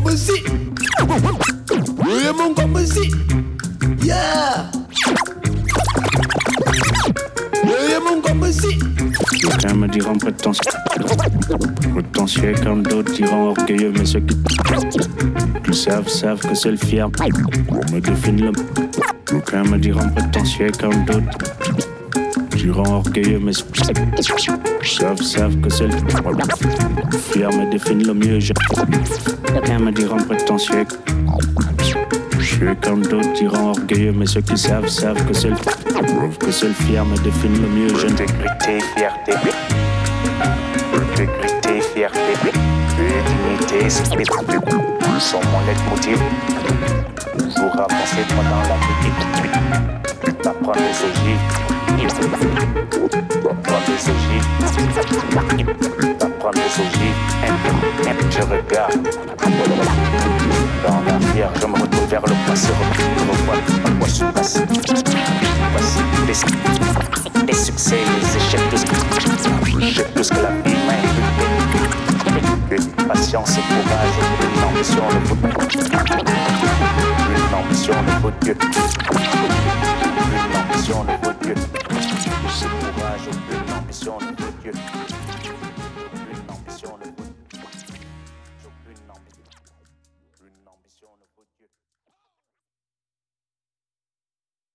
composé. Oui, mon composé. Yeah. Oui, mon composé. Certains me diront prétentieux quand d'autres diront orgueilleux, mais ceux qui savent que c'est le fier. On me définit le. D'aucuns me diront prétentieux quand d'autres diront orgueilleux, mais savent que c'est le fier me définit le mieux. D'aucuns me diront prétentieux quand d'autres diront orgueilleux, mais ceux qui savent que c'est le fier me définit le mieux. Intégrité, fierté, intégrité, fierté, dignité, sont mon leitmotiv. Toujours avancer pendant la vie, d'apprendre les ogives, d'apprendre les ogives, d'apprendre les ogives. Je regarde dans l'arrière, je me retourne vers le passé, je revois à quoi je suis passé. Les succès, les échecs, plus que la vie m'a une patience et courage, une ambition, le foot. Une ambition, le foot Dieu. Une ambition, le foot Dieu. C'est courage, une ambition, le foot.